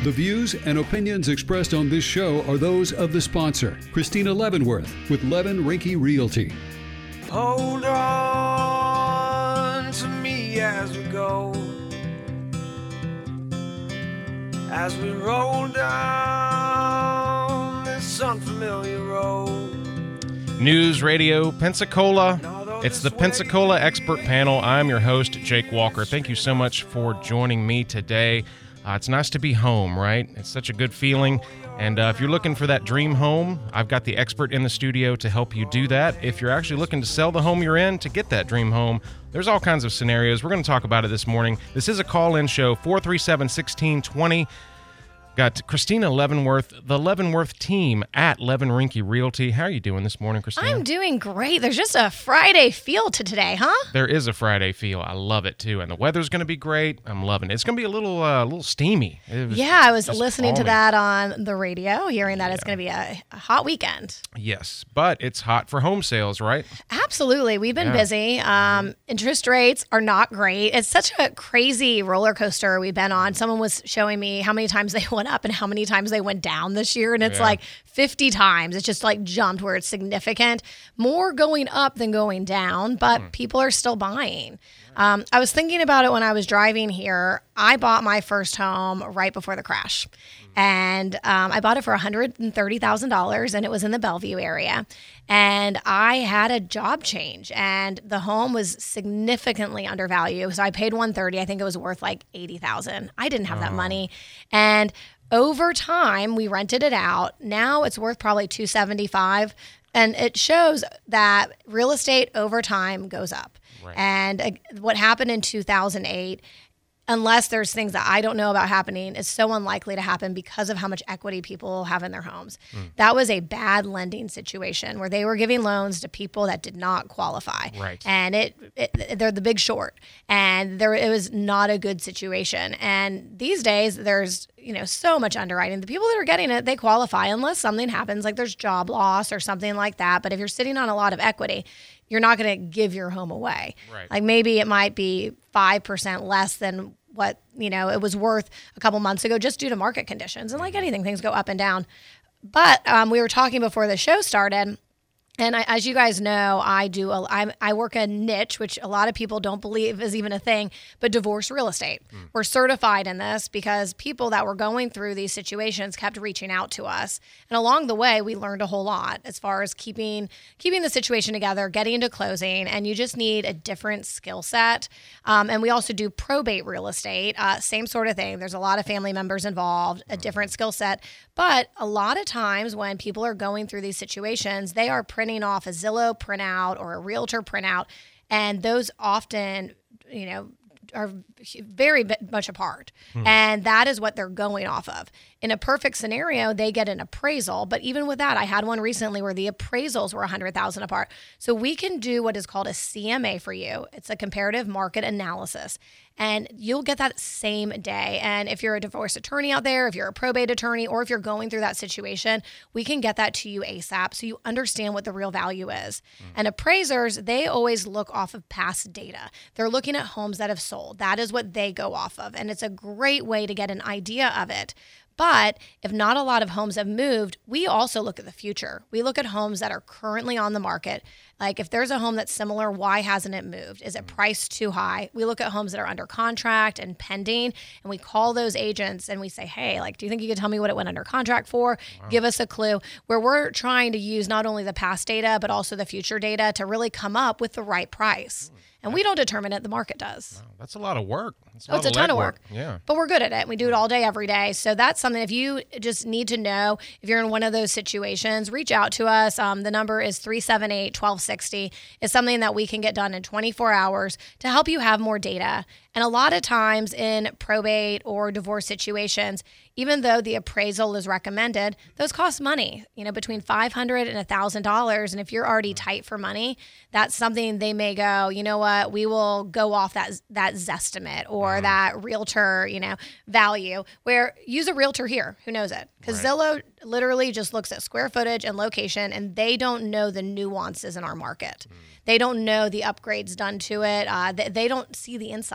The views and opinions expressed on this show are those of the sponsor, Christina Leavenworth with Levin Rinky Realty. Hold on to me as we go, as we roll down this unfamiliar road. News Radio Pensacola. It's the Pensacola Expert Panel. I'm your host, Jake Walker. Thank you so much for joining me today. It's nice to be home, right? It's such a good feeling. And if you're looking for that dream home, I've got the expert in the studio to help you do that. If you're actually looking to sell the home you're in to get that dream home, there's all kinds of scenarios. We're going to talk about it this morning. This is a call-in show, 437-1620. Got Christina Leavenworth, the Leavenworth team at Levin Rinky Realty. How are you doing this morning, Christina? I'm doing great. There's just a Friday feel to today, huh? There is a Friday feel. I love it, too. And the weather's going to be great. I'm loving it. It's going to be a little steamy. I was listening to that on the radio, hearing that it's going to be a hot weekend. Yes, but it's hot for home sales, right? Absolutely. We've been busy. Interest rates are not great. It's such a crazy roller coaster we've been on. Someone was showing me how many times they went up and how many times they went down this year. And it's like 50 times. It's just like jumped where it's significant. More going up than going down, but people are still buying. I was thinking about it when I was driving here. I bought my first home right before the crash. And I bought it for $130,000, and it was in the Bellevue area. And I had a job change, and the home was significantly undervalued. So I paid $130,000. I think it was worth like $80,000. I didn't have that money. And over time, we rented it out. Now it's worth probably $275,000. And it shows that real estate over time goes up. Right. And what happened in 2008, unless there's things that I don't know about happening, is so unlikely to happen because of how much equity people have in their homes. That was a bad lending situation where they were giving loans to people that did not qualify. Right. And they're the Big Short. And it was not a good situation. And these days, there's so much underwriting. The people that are getting it, they qualify unless something happens, like there's job loss or something like that. But if you're sitting on a lot of equity, you're not going to give your home away. Right. Like maybe it might be 5% less than what it was worth a couple months ago, just due to market conditions. And like anything, things go up and down. But we were talking before the show started. And as you guys know, I work a niche, which a lot of people don't believe is even a thing, but divorce real estate. We're certified in this because people that were going through these situations kept reaching out to us. And along the way, we learned a whole lot as far as keeping the situation together, getting into closing, and you just need a different skill set. And we also do probate real estate, same sort of thing. There's a lot of family members involved, a different skill set. But a lot of times when people are going through these situations, they are printing off a Zillow printout or a realtor printout, and those often, are very much apart. And that is what they're going off of. In a perfect scenario, they get an appraisal. But even with that, I had one recently where the appraisals were $100,000 apart. So we can do what is called a CMA for you. It's a comparative market analysis. And you'll get that same day. And if you're a divorce attorney out there, if you're a probate attorney, or if you're going through that situation, we can get that to you ASAP so you understand what the real value is. And appraisers, they always look off of past data. They're looking at homes that have sold. That is what they go off of. And it's a great way to get an idea of it. But if not a lot of homes have moved, we also look at the future. We look at homes that are currently on the market. Like if there's a home that's similar, why hasn't it moved? Is it priced too high? We look at homes that are under contract and pending, and we call those agents and we say, hey, do you think you could tell me what it went under contract for? Wow. Give us a clue. Where we're trying to use not only the past data, but also the future data to really come up with the right price. And we don't determine it, the market does. Wow, that's a lot of work. It's a ton of work. Yeah. But we're good at it. We do it all day, every day. So that's something, if you just need to know, if you're in one of those situations, reach out to us. The number is 378-1260. It's something that we can get done in 24 hours to help you have more data. And a lot of times in probate or divorce situations, even though the appraisal is recommended, those cost money, between $500 and $1,000. And if you're already tight for money, that's something they may go, you know what, we will go off that Zestimate or that realtor, value, where use a realtor here who knows it. Because Zillow literally just looks at square footage and location, and they don't know the nuances in our market. They don't know the upgrades done to it. They don't see the inside.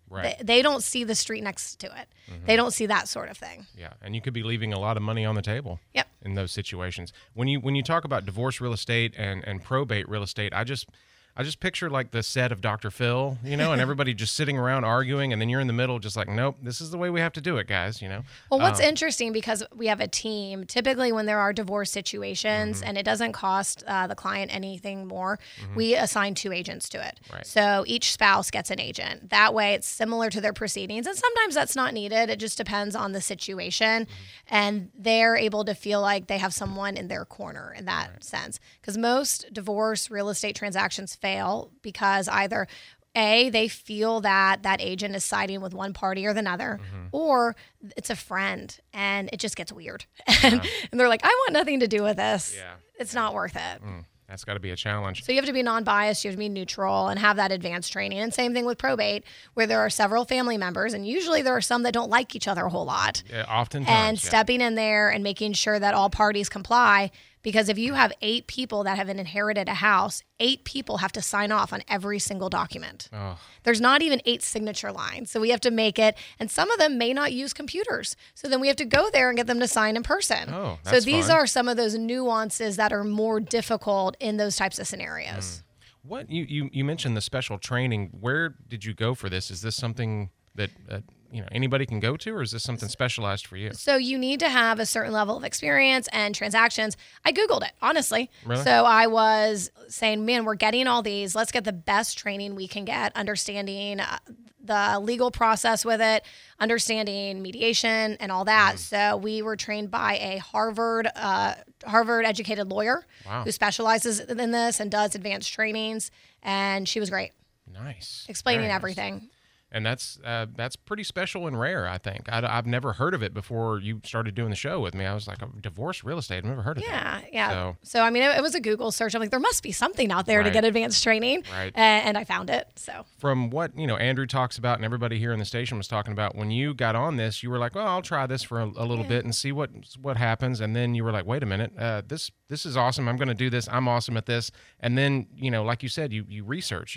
Right. They don't see the street next to it. They don't see that sort of thing. Yeah, and you could be leaving a lot of money on the table. Yep. In those situations. When you talk about divorce real estate and probate real estate, I just picture like the set of Dr. Phil, and everybody just sitting around arguing, and then you're in the middle just like, nope, this is the way we have to do it, guys, Well, what's interesting, because we have a team, typically when there are divorce situations and it doesn't cost the client anything more, we assign 2 agents to it. Right. So each spouse gets an agent. That way it's similar to their proceedings. And sometimes that's not needed. It just depends on the situation. And they're able to feel like they have someone in their corner in that sense. Because most divorce real estate transactions fail because either they feel that that agent is siding with one party or the other, or it's a friend and it just gets weird. And they're like, I want nothing to do with this. Yeah. It's not worth it. That's got to be a challenge. So you have to be non-biased, you have to be neutral, and have that advanced training. And same thing with probate, where there are several family members, and usually there are some that don't like each other a whole lot. Yeah, oftentimes. And stepping in there and making sure that all parties comply. Because if you have 8 people that have inherited a house, 8 people have to sign off on every single document. Oh. There's not even 8 signature lines. So we have to make it, and some of them may not use computers. So then we have to go there and get them to sign in person. Oh, so that's these fun. are some of those nuances that are more difficult in those types of scenarios. What you mentioned the special training. Where did you go for this? Is this something that anybody can go to, or is this something specialized for you? So you need to have a certain level of experience and transactions. I Googled it, honestly. Really? So I was saying, man, we're getting all these. Let's get the best training we can get, understanding the legal process with it, understanding mediation and all that. So we were trained by a Harvard educated lawyer who specializes in this and does advanced trainings. And she was great. Nice. Explaining Very nice. everything. And that's pretty special and rare, I think. I've never heard of it before you started doing the show with me. I was like, divorce real estate. I've never heard of that. Yeah. So I mean, it was a Google search. I'm like, there must be something out there to get advanced training. Right. And I found it. So from what, Andrew talks about and everybody here in the station was talking about, when you got on this, you were like, well, I'll try this for a little bit and see what happens. And then you were like, wait a minute, this is awesome. I'm going to do this. I'm awesome at this. And then, like you said, you research,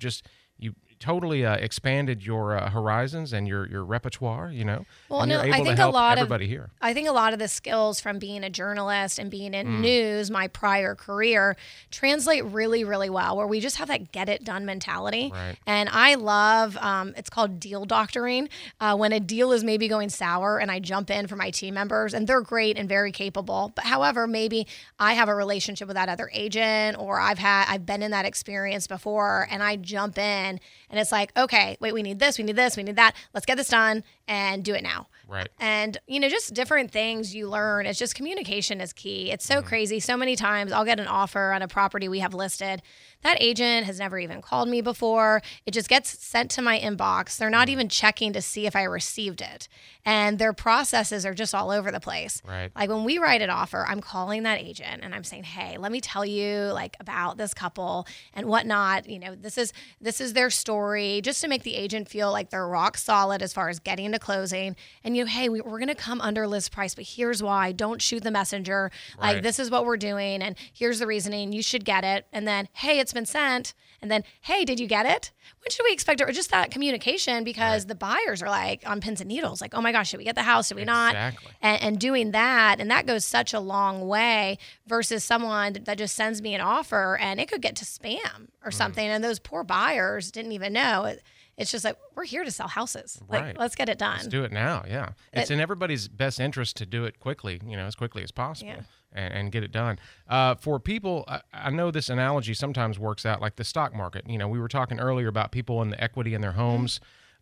you totally expanded your horizons and your repertoire, Well, and you're able I think to help a lot everybody here. I think a lot of the skills from being a journalist and being in news, my prior career, translate really, really well, where we just have that get it done mentality. Right. And I love, it's called deal doctoring, when a deal is maybe going sour and I jump in for my team members, and they're great and very capable. But however, maybe I have a relationship with that other agent, or I've been in that experience before, and I jump in and it's like, okay, wait, we need this, we need this, we need that. Let's get this done and do it now. Right. And, just different things you learn. It's just communication is key. It's so crazy. So many times I'll get an offer on a property we have listed. That agent has never even called me before. It just gets sent to my inbox. They're not even checking to see if I received it. And their processes are just all over the place. Right. Like when we write an offer, I'm calling that agent and I'm saying, hey, let me tell you about this couple and whatnot. This is their story, just to make the agent feel like they're rock solid as far as getting to closing. And hey, we're going to come under list price, but here's why. Don't shoot the messenger. Right. Like, this is what we're doing, and here's the reasoning. You should get it. And then, hey, it's been sent. And then, hey, did you get it? When should we expect it? Or just that communication, because the buyers are like on pins and needles. Like, oh my gosh, should we get the house? Should we not? Exactly. And doing that, and that goes such a long way versus someone that just sends me an offer and it could get to spam or something. And those poor buyers didn't even know. It's just like, we're here to sell houses. Right. Like, let's get it done. Let's do it now. Yeah. It's in everybody's best interest to do it quickly, as quickly as possible. Yeah. And get it done. For people, I know this analogy sometimes works out like the stock market. We were talking earlier about people and the equity in their homes.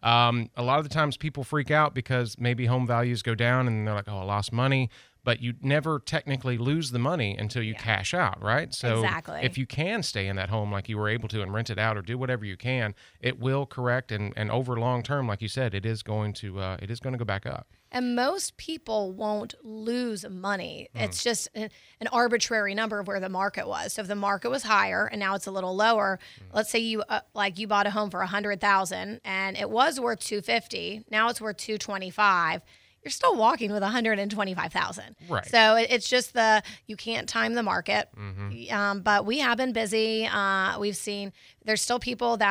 A lot of the times people freak out because maybe home values go down and they're like, oh, I lost money. But you never technically lose the money until you cash out, right? So Exactly. if you can stay in that home like you were able to and rent it out or do whatever you can, it will correct. And over long term, like you said, it is going to go back up. And most people won't lose money. It's just an arbitrary number of where the market was. So if the market was higher and now it's a little lower, let's say you you bought a home for $100,000 and it was worth $250. Now it's worth $225. You're still walking with $125,000. Right. So it's just you can't time the market. But we have been busy. We've seen there's still people that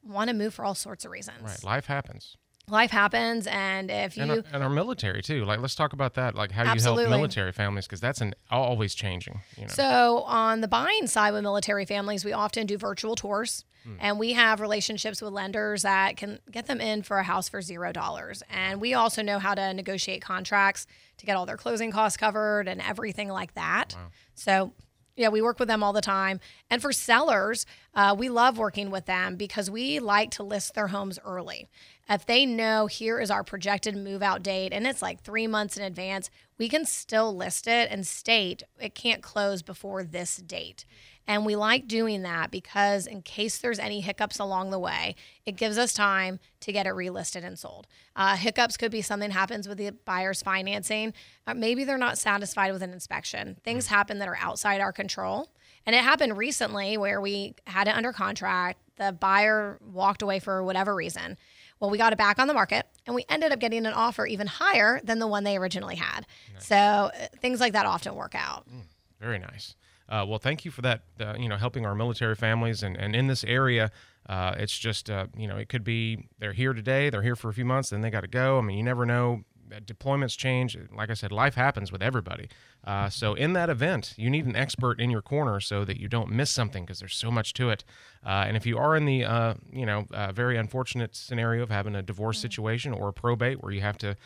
want to move for all sorts of reasons. Right. Life happens. Life happens, and if you and our military too. Like, let's talk about that. Like, how you Absolutely. help military families, because that's always changing. So on the buying side with military families, we often do virtual tours, and we have relationships with lenders that can get them in for a house for $0. And we also know how to negotiate contracts to get all their closing costs covered and everything like that. Wow. So yeah, we work with them all the time. And for sellers, we love working with them because we like to list their homes early. If they know here is our projected move out date and it's like 3 months in advance, we can still list it and state it can't close before this date. And we like doing that because in case there's any hiccups along the way, it gives us time to get it relisted and sold. Hiccups could be something happens with the buyer's financing. Maybe they're not satisfied with an inspection. Things happen that are outside our control. And it happened recently where we had it under contract. The buyer walked away for whatever reason. Well, we got it back on the market, and we ended up getting an offer even higher than the one they originally had. Nice. So things like that often work out. Very nice. Well, thank you for that, helping our military families. And in this area, it's just, it could be they're here today, they're here for a few months, then they got to go. I mean, you never know. Deployments change. Like I said, life happens with everybody. So in that event, you need an expert in your corner so that you don't miss something, because there's so much to it. And if you are in the, very unfortunate scenario of having a divorce situation or a probate where you have to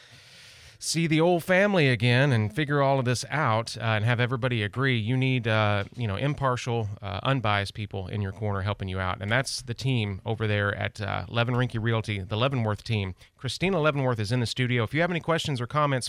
see the old family again and figure all of this out and have everybody agree, you need, impartial, unbiased people in your corner helping you out. And that's the team over there at Levin Rinke Realty, the Leavenworth team. Christina Leavenworth is in the studio. If you have any questions or comments,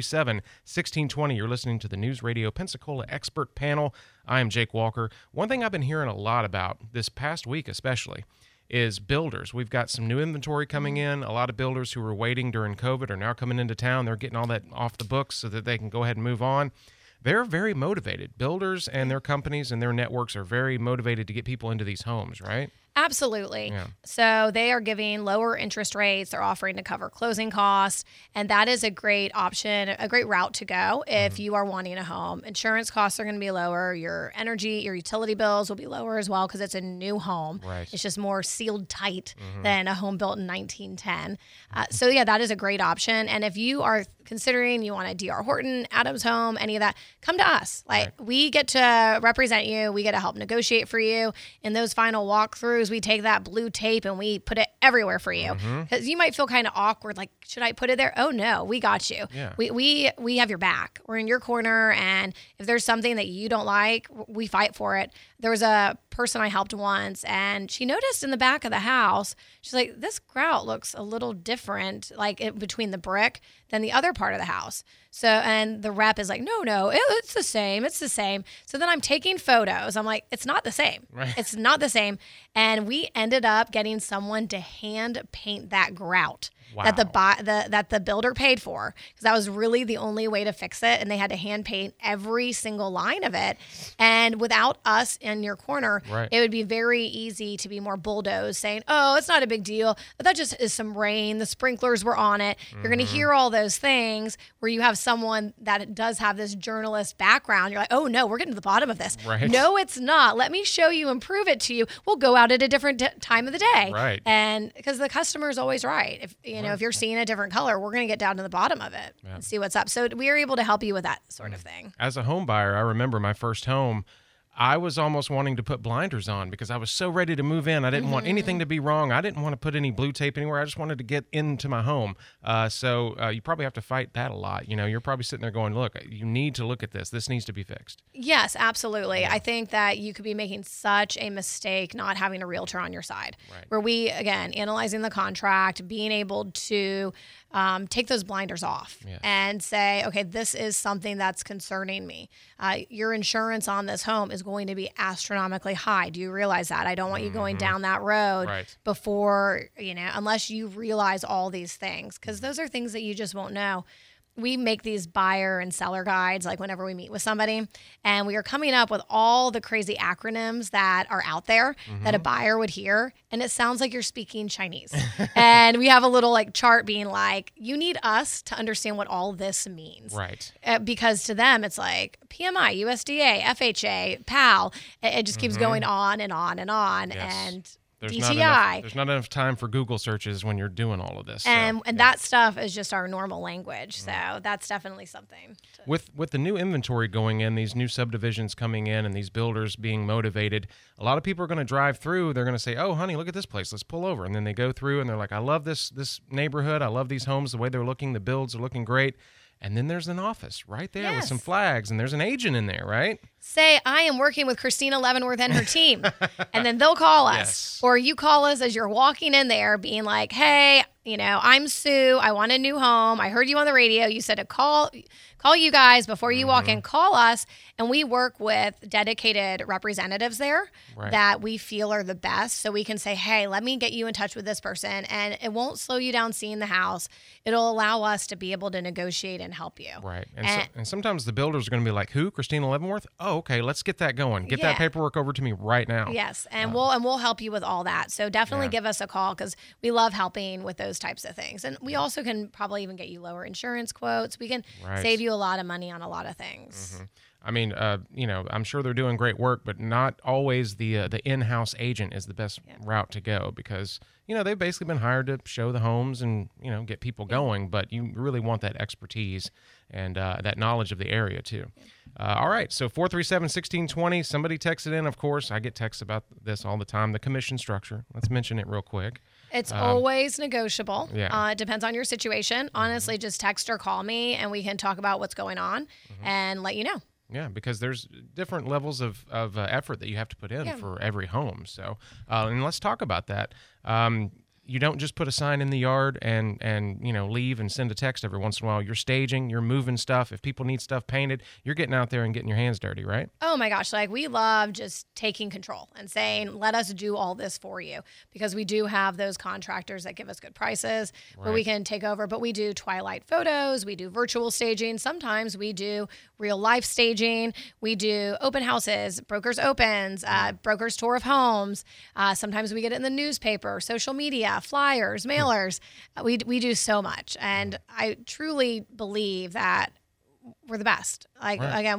437-1620. You're listening to the News Radio Pensacola Expert Panel. I am Jake Walker. One thing I've been hearing a lot about this past week especially is builders. We've got some new inventory coming in. A lot of builders who were waiting during COVID are now coming into town. They're getting all that off the books so that they can go ahead and move on. They're very motivated. Builders and their companies and their networks are very motivated to get people into these homes, right? Absolutely. Yeah. So they are giving lower interest rates. They're offering to cover closing costs. And that is a great option, a great route to go if you are wanting a home. Insurance costs are going to be lower. Your energy, your utility bills will be lower as well because it's a new home. Right. It's just more sealed tight than a home built in 1910. So yeah, that is a great option. And if you are considering you want a D.R. Horton, Adams Home, any of that, come to us. We get to represent you. We get to help negotiate for you. In those final walkthroughs, we take that blue tape and we put it everywhere for you. Because you might feel kind of awkward, like, should I put it there? Oh no, we got you. Yeah. We have your back. We're in your corner, and if there's something that you don't like, we fight for it. There was a person I helped once, and she noticed in the back of the house, she's like, this grout looks a little different, between the brick than the other part of the house. So, and the rep is like, no, it's the same. It's the same. So then I'm taking photos. I'm like, it's not the same. Right. It's not the same. And we ended up getting someone to hand paint that grout. Wow. That the builder paid for, because that was really the only way to fix it, and they had to hand paint every single line of it. And without us in your corner, right, it would be very easy to be more bulldozed, saying, "Oh, it's not a big deal. That just is some rain. The sprinklers were on it." You're going to hear all those things where you have someone that does have this journalist background. You're like, "Oh no, we're getting to the bottom of this." Right. No, it's not. Let me show you and prove it to you. We'll go out at a different time of the day. Right. And because the customer is always right. If you're seeing a different color, we're going to get down to the bottom of it and see what's up. So we are able to help you with that sort of thing. As a home buyer, I remember my first home, I was almost wanting to put blinders on because I was so ready to move in. I didn't want anything to be wrong. I didn't want to put any blue tape anywhere. I just wanted to get into my home. So you probably have to fight that a lot. You're probably sitting there going, look, you need to look at this. This needs to be fixed. Yes, absolutely. Yeah. I think that you could be making such a mistake not having a realtor on your side. Right. Where we, again, analyzing the contract, being able to take those blinders off and say, okay, this is something that's concerning me. Your insurance on this home is going to be astronomically high. Do you realize that? I don't want you going down that road before, unless you realize all these things, because those are things that you just won't know. We make these buyer and seller guides, like whenever we meet with somebody, and we are coming up with all the crazy acronyms that are out there that a buyer would hear, and it sounds like you're speaking Chinese. And we have a little chart being like, you need us to understand what all this means. Right. Because to them, it's like PMI, USDA, FHA, PAL. It just keeps going on and on and on. Yes. And DTI. There's not enough time for Google searches when you're doing all of this. And that stuff is just our normal language. So that's definitely something. With the new inventory going in, these new subdivisions coming in, and these builders being motivated, a lot of people are going to drive through. They're going to say, "Oh, honey, look at this place. Let's pull over." And then they go through, and they're like, "I love this neighborhood. I love these homes. The way they're looking, the builds are looking great." And then there's an office right there with some flags, and there's an agent in there, right? Say, I am working with Christina Leavenworth and her team. And then they'll call us. Yes. Or you call us as you're walking in there being like, hey, I'm Sue. I want a new home. I heard you on the radio. You said to call you guys before you walk in. Call us. And we work with dedicated representatives there that we feel are the best. So we can say, hey, let me get you in touch with this person. And it won't slow you down seeing the house. It'll allow us to be able to negotiate and help you. Right. And sometimes the builders are going to be like, who? Christina Leavenworth? Oh, okay. Let's get that going. Get that paperwork over to me right now. Yes. And we'll help you with all that. So definitely give us a call because we love helping with those types of things. And we also can probably even get you lower insurance quotes. We can save you a lot of money on a lot of things. Mm-hmm. I mean, I'm sure they're doing great work, but not always the in-house agent is the best route to go because, they've basically been hired to show the homes and, get people going, but you really want that expertise and that knowledge of the area too. All right, so 437-1620, somebody texted in, of course. I get texts about this all the time, the commission structure. Let's mention it real quick. It's always negotiable. Yeah. It depends on your situation. Honestly, just text or call me and we can talk about what's going on and let you know. Yeah, because there's different levels of effort that you have to put in for every home. So, and let's talk about that. You don't just put a sign in the yard and leave and send a text every once in a while. You're staging, you're moving stuff. If people need stuff painted, you're getting out there and getting your hands dirty, right? Oh my gosh, we love just taking control and saying, let us do all this for you because we do have those contractors that give us good prices where we can take over. But we do twilight photos, we do virtual staging. Sometimes we do real life staging. We do open houses, brokers opens, brokers tour of homes. Sometimes we get it in the newspaper, social media, flyers, mailers. We do so much. And I truly believe that we're the best. Again,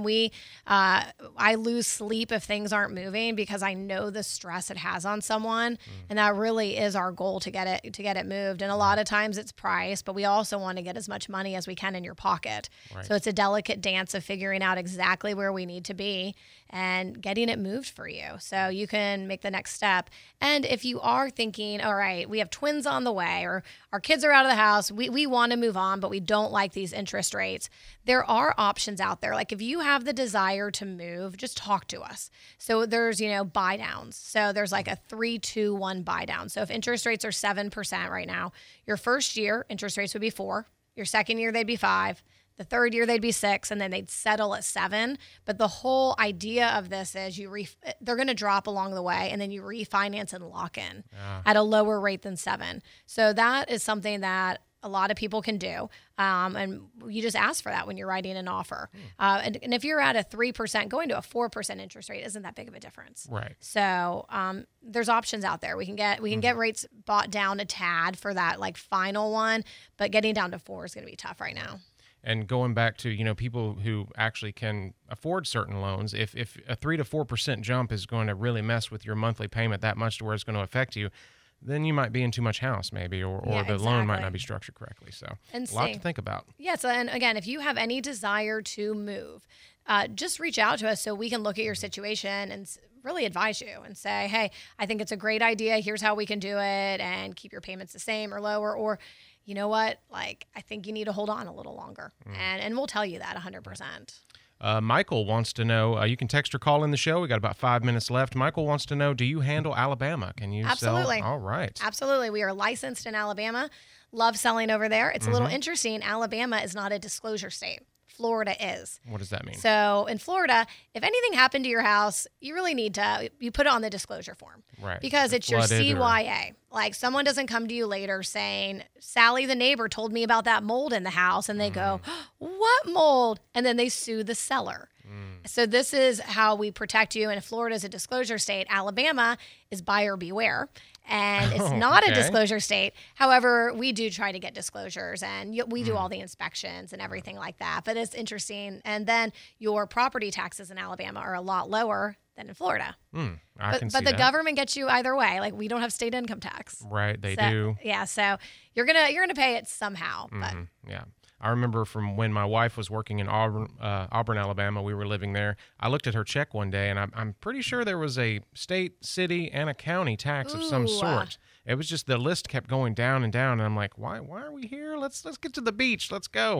I lose sleep if things aren't moving because I know the stress it has on someone. And that really is our goal to get it moved. And a lot of times it's price, but we also want to get as much money as we can in your pocket. So it's a delicate dance of figuring out exactly where we need to be and getting it moved for you so you can make the next step. And if you are thinking, all right, we have twins on the way or our kids are out of the house, we want to move on, but we don't like these interest rates. There are options out there. Like if you have the desire to move, just talk to us. So there's, buy downs. So there's like a 3-2-1 buy down. So if interest rates are 7% right now, your first year interest rates would be 4. Your second year, they'd be 5. The third year, they'd be 6, and then they'd settle at 7. But the whole idea of this is they're going to drop along the way, and then you refinance and lock in at a lower rate than 7. So that is something that a lot of people can do. And you just ask for that when you're writing an offer. And if you're at a 3%, going to a 4% interest rate isn't that big of a difference. Right. So there's options out there. We can get rates bought down a tad for that final one, but getting down to 4 is going to be tough right now. And going back to, people who actually can afford certain loans, if a 3 to 4% jump is going to really mess with your monthly payment that much to where it's going to affect you, then you might be in too much house maybe, or the loan might not be structured correctly. So a lot to think about. Yes. And again, if you have any desire to move, just reach out to us so we can look at your situation and really advise you and say, hey, I think it's a great idea. Here's how we can do it and keep your payments the same or lower, or you know what, I think you need to hold on a little longer. And we'll tell you that 100%. Michael wants to know, you can text or call in the show. We got about 5 minutes left. Michael wants to know, do you handle Alabama? Can you Absolutely. sell? All right. Absolutely. We are licensed in Alabama. Love selling over there. It's a little interesting. Alabama is not a disclosure state. Florida is. What does that mean? So in Florida, if anything happened to your house, you really need to, you put it on the disclosure form. Right. Because it's your CYA. Someone doesn't come to you later saying, Sally, the neighbor, told me about that mold in the house. And they go, what mold? And then they sue the seller. So this is how we protect you. And if Florida is a disclosure state, Alabama is buyer beware. And it's not a disclosure state. However, we do try to get disclosures and we do all the inspections and everything like that. But it's interesting. And then your property taxes in Alabama are a lot lower than in Florida. But the government gets you either way. Like, we don't have state income tax. Right, they do. Yeah, so you're gonna pay it somehow. But Yeah. I remember from when my wife was working in Auburn, Alabama, we were living there. I looked at her check one day, and I'm pretty sure there was a state, city, and a county tax of some sort. It was just the list kept going down and down, and I'm like, why are we here? Let's get to the beach. Let's go.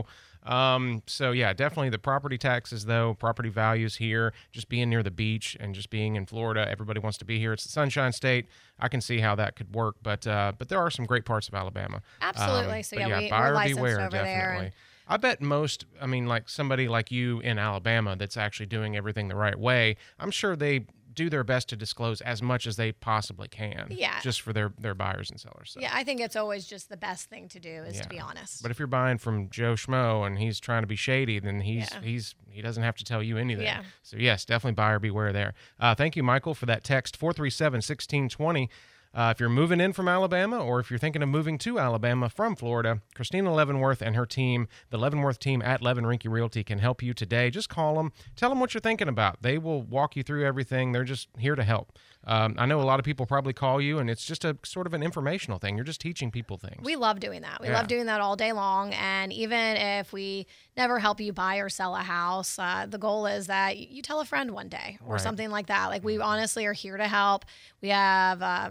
So yeah, definitely the property taxes, though, property values here, just being near the beach and just being in Florida. Everybody wants to be here. It's the Sunshine State. I can see how that could work, but there are some great parts of Alabama. Absolutely. So yeah, buyer we're licensed beware, over definitely. there. I bet like somebody like you in Alabama that's actually doing everything the right way, I'm sure they do their best to disclose as much as they possibly can. Yeah. Just for their buyers and sellers. So. Yeah, I think it's always just the best thing to do is to be honest. But if you're buying from Joe Schmo and he's trying to be shady, then he doesn't have to tell you anything. Yeah. So yes, definitely buyer beware there. Thank you, Michael, for that text, 437-1620. If you're moving in from Alabama, or if you're thinking of moving to Alabama from Florida, Christina Leavenworth and her team, the Leavenworth team at Levin Rinke Realty, can help you today. Just call them. Tell them what you're thinking about. They will walk you through everything. They're just here to help. I know a lot of people probably call you, and it's just a sort of an informational thing. You're just teaching people things. We love doing that. We love doing that all day long. And even if we never help you buy or sell a house, the goal is that you tell a friend one day or something like that. Like, we honestly are here to help. We have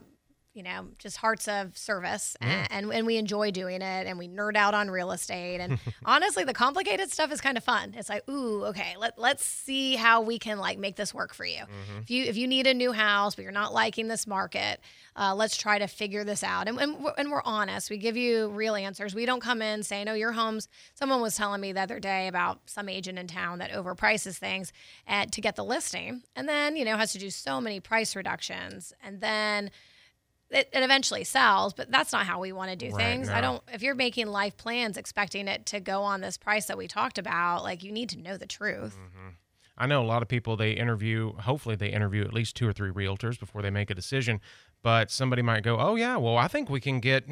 just hearts of service, and we enjoy doing it, and we nerd out on real estate. And honestly, the complicated stuff is kind of fun. It's like, ooh, okay, let's see how we can like make this work for you. If you need a new house, but you're not liking this market, let's try to figure this out. And we're honest. We give you real answers. We don't come in saying, oh, your home's, someone was telling me the other day about some agent in town that overprices things to get the listing, and then, has to do so many price reductions, and then it eventually sells, but that's not how we want to do things. No. If you're making life plans expecting it to go on this price that we talked about, like, you need to know the truth. I know a lot of people, hopefully they interview at least 2 or 3 realtors before they make a decision, but somebody might go, oh yeah, well, I think we can get,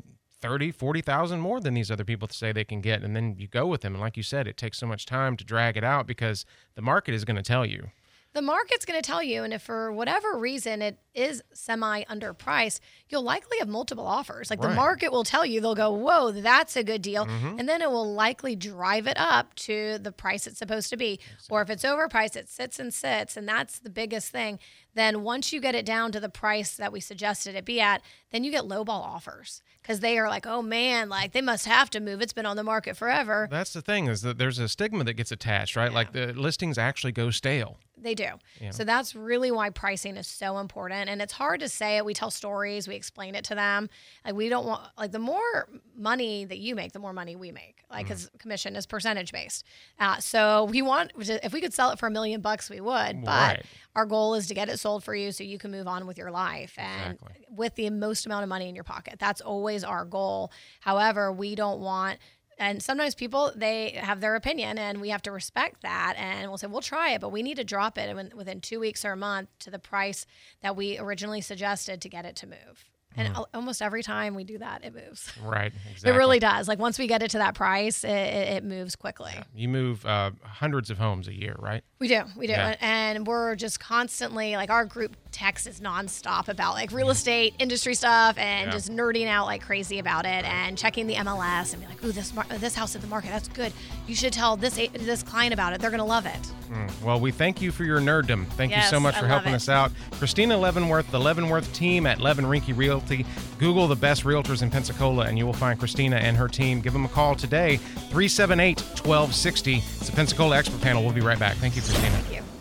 30, 40,000 more than these other people say they can get. And then you go with them. And like you said, it takes so much time to drag it out because the market is going to tell you. The market's going to tell you, and if for whatever reason it is semi-underpriced, you'll likely have multiple offers. Like, the market will tell you, they'll go, whoa, that's a good deal. And then it will likely drive it up to the price it's supposed to be. Or if it's overpriced, it sits and sits, and that's the biggest thing. Then once you get it down to the price that we suggested it be at, then you get lowball offers because they are like, oh man, like, they must have to move. It's been on the market forever. That's the thing, is that there's a stigma that gets attached, right? Yeah. Like, the listings actually go stale. They do. Yeah. So that's really why pricing is so important. And it's hard to say it. We tell stories. We explain it to them. Like, we don't want, like, the more money that you make, the more money we make. Like, because commission is percentage based. So we want, if we could sell it for $1 million, we would. But our goal is to get it sold for you so you can move on with your life and with the most amount of money in your pocket. That's always our goal. However, we don't want, and sometimes people, they have their opinion, and we have to respect that. And we'll say, we'll try it, but we need to drop it within 2 weeks or a month to the price that we originally suggested to get it to move. And almost every time we do that, it moves. Right, exactly. It really does. Like, once we get it to that price, it moves quickly. Yeah. You move hundreds of homes a year, right? We do. Yeah. And we're just constantly, like, our group text is nonstop about, like, real estate industry stuff and just nerding out like crazy about it and checking the MLS and be like, ooh, this house at the market, that's good. You should tell this client about it. They're going to love it. Well, we thank you for your nerddom. Thank you so much for helping us out. Christina Leavenworth, the Leavenworth team at Levin Rinke Realty. Google the best realtors in Pensacola, and you will find Christina and her team. Give them a call today, 378-1260. It's the Pensacola Expert Panel. We'll be right back. Thank you, Christina. Thank you.